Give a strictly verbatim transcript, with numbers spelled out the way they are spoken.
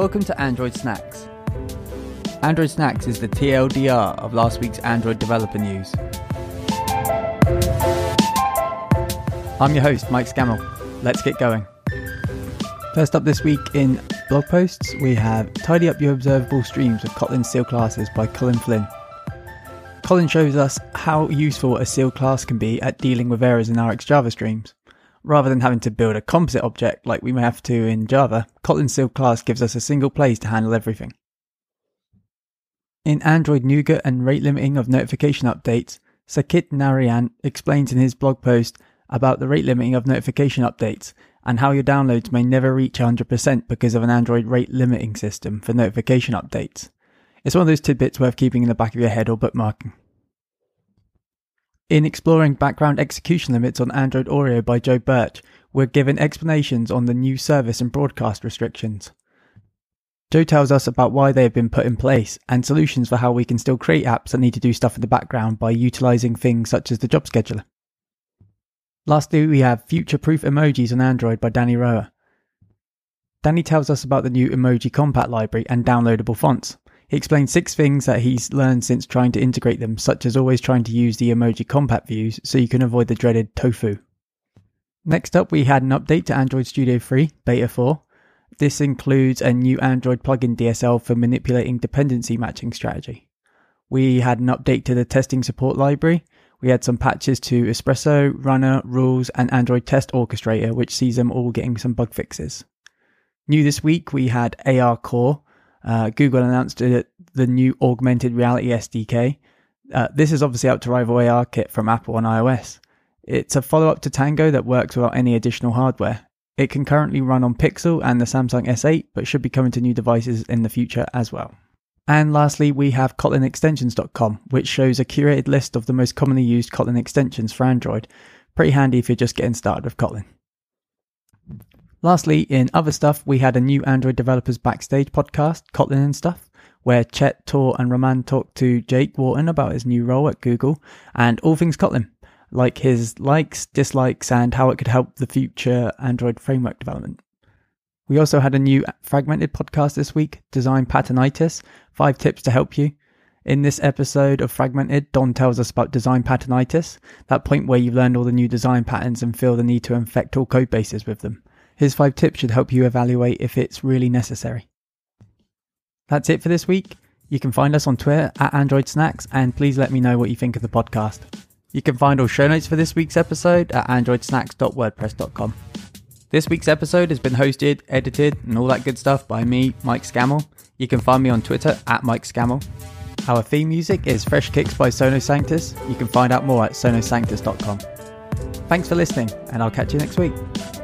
Welcome to Android Snacks. Android Snacks is the T L D R of last week's Android developer news. I'm your host, Mike Scammell. Let's get going. First up this week in blog posts, we have Tidy Up Your Observable Streams with Kotlin Seal Classes by Colin Flynn. Colin shows us how useful a seal class can be at dealing with errors in our Xjava streams. Rather than having to build a composite object like we may have to in Java, Kotlin Seal class gives us a single place to handle everything. In Android Nougat and rate limiting of notification updates, Sakit Narayan explains in his blog post about the rate limiting of notification updates and how your downloads may never reach one hundred percent because of an Android rate limiting system for notification updates. It's one of those tidbits worth keeping in the back of your head or bookmarking. In exploring background execution limits on Android Oreo by Joe Birch, we're given explanations on the new service and broadcast restrictions. Joe tells us about why they have been put in place and solutions for how we can still create apps that need to do stuff in the background by utilising things such as the job scheduler. Lastly, we have future-proof emojis on Android by Danny Roa. Danny tells us about the new Emoji Compat library and downloadable fonts. He explains six things that he's learned since trying to integrate them, such as always trying to use the Emoji Compat views so you can avoid the dreaded tofu. Next up, we had an update to Android Studio three, Beta four. This includes a new Android plugin D S L for manipulating dependency matching strategy. We had an update to the testing support library. We had some patches to Espresso, Runner, Rules, and Android Test Orchestrator, which sees them all getting some bug fixes. New this week, we had A R Core. Uh, Google announced it, the new augmented reality S D K. Uh, this is obviously out to rival ARKit from Apple on iOS. It's a follow-up to Tango that works without any additional hardware. It can currently run on Pixel and the Samsung S eight, but should be coming to new devices in the future as well. And lastly, we have Kotlin Extensions dot com, which shows a curated list of the most commonly used Kotlin extensions for Android. Pretty handy if you're just getting started with Kotlin. Lastly, in other stuff, we had a new Android Developers Backstage podcast, Kotlin and Stuff, where Chet, Tor and Roman talked to Jake Wharton about his new role at Google and all things Kotlin, like his likes, dislikes, and how it could help the future Android framework development. We also had a new Fragmented podcast this week, Design Patternitis, five tips to help you. In this episode of Fragmented, Don tells us about design patternitis, that point where you've learned all the new design patterns and feel the need to infect all code bases with them. His five tips should help you evaluate if it's really necessary. That's it for this week. You can find us on Twitter at Android Snacks, and please let me know what you think of the podcast. You can find all show notes for this week's episode at android snacks dot wordpress dot com. This week's episode has been hosted, edited, and all that good stuff by me, Mike Scammell. You can find me on Twitter at Mike Scammell. Our theme music is Fresh Kicks by Sono Sanctus. You can find out more at sono sanctus dot com. Thanks for listening, and I'll catch you next week.